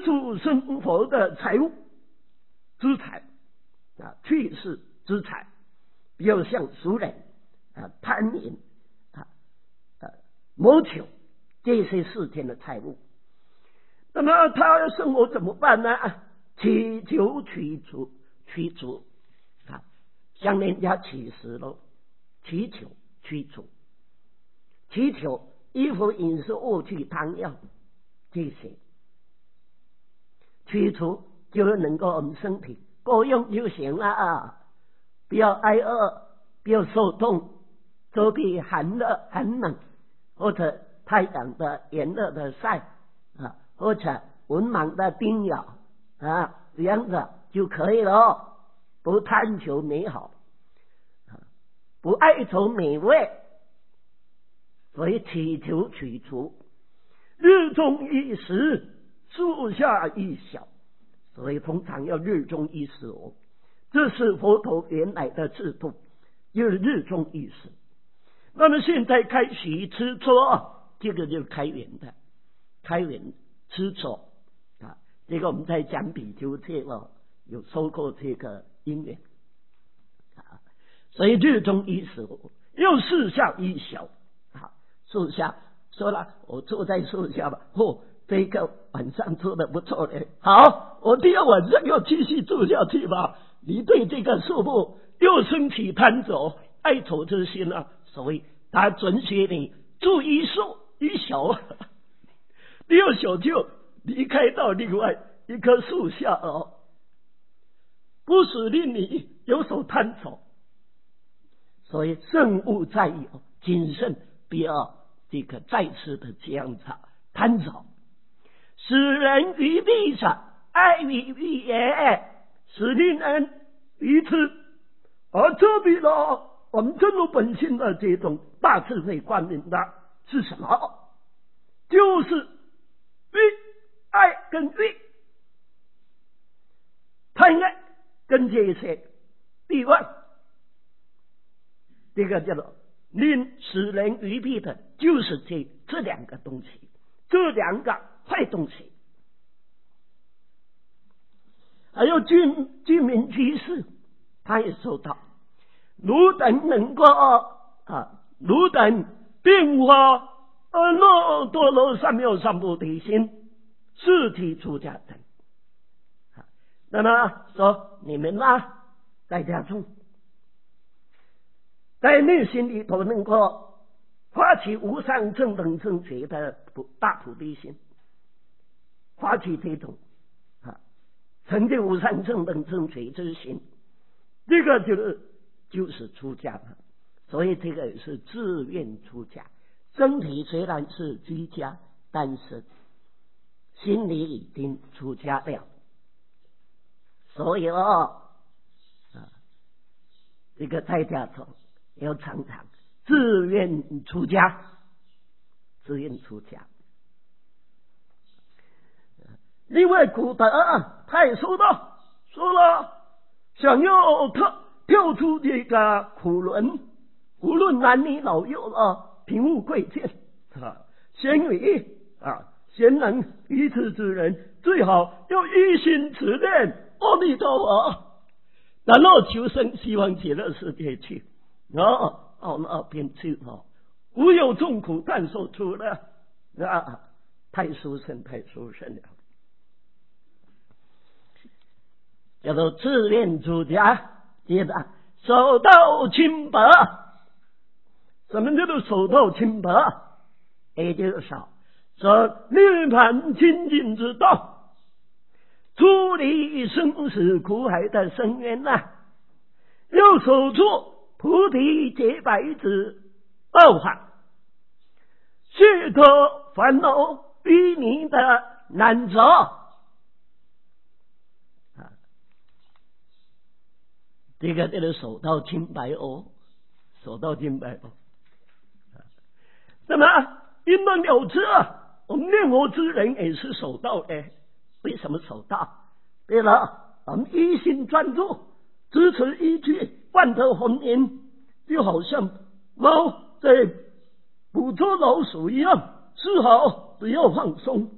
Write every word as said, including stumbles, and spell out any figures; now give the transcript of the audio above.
俗生活的财物资产啊，去世资产，比如像俗人啊、贪淫啊、啊谋求这些事情的财物。那么他生活怎么办呢？祈求取足，取足啊，向人家乞食喽，祈求取足，祈求衣服、饮食、物具、汤药这些，取足就能够我们身体够用就行了啊，不要挨饿，不要受冻，周边寒热、寒冷或者太阳的炎热的晒啊，或者文盲的叮咬啊，这样子就可以了。不贪求美好，不爱求美味，所以祈求取足。日中一时，树下一小，所以通常要日中一时哦。这是佛陀原来的制度，就是日中一时。那么现在开始吃错，这个就是开源的，开源吃错啊。这个我们在讲比丘戒了，有说过这个因缘啊。所以日中一时，又树下一小啊。树下说了，我坐在树下吧，哦，这个晚上做的不错嘞，好，我第二晚上又继续住下去吧。你对这个树木又升起贪着、爱着之心了，所以他准许你住一树一小，第二小就离开到另外一棵树下哦，不使令你有所贪着。所以慎勿在意，谨慎，不要这个再次的这样子贪着，使人于利上，爱于利也，使令人于此。而这里呢，我们真如本性的这种大智慧观念的是什么？就是欲爱跟欲，贪爱跟这些欲望，这个叫做令使人愚弊的，就是这这两个东西，这两个坏东西。还有居居民居士，他也说到，汝等能够啊，汝等并无阿耨多罗三藐三菩提心，是体出家等。那么说你们啊，在家中，在内心里头能够发起无上正等正觉的大菩提心，发起这种啊成就无上正等正觉之心，这个就是就是出家了。所以这个也是自愿出家，身体虽然是居家，但是心里已经出家了。所以哦，啊，这个在家中要常常自愿出家，自愿出家。另外古德他也说到，说了想要跳跳出这个苦轮，无论男女老幼啊，贫富贵贱啊，贤愚啊，贤能愚痴之人，最好要一心持念阿弥陀佛，然后求生西方极乐世界去，哦，到那边去哦，无有众苦但受出了啊，太殊胜，太殊胜了。叫做自愿出家，接着手到清白。什么叫做手到清白？也就是说，说涅槃清净之道，出离生死苦海的深渊呐、啊，要守住菩提洁白之道法，解脱烦恼逼迷的难着。这个叫做手到清白哦，手到清白哦。那么因论了知啊，我们念佛之人也是手到的。为什么手到？对了，我们一心专注，支持一句万德洪言，就好像猫在捕捉老鼠一样，丝毫不要放松，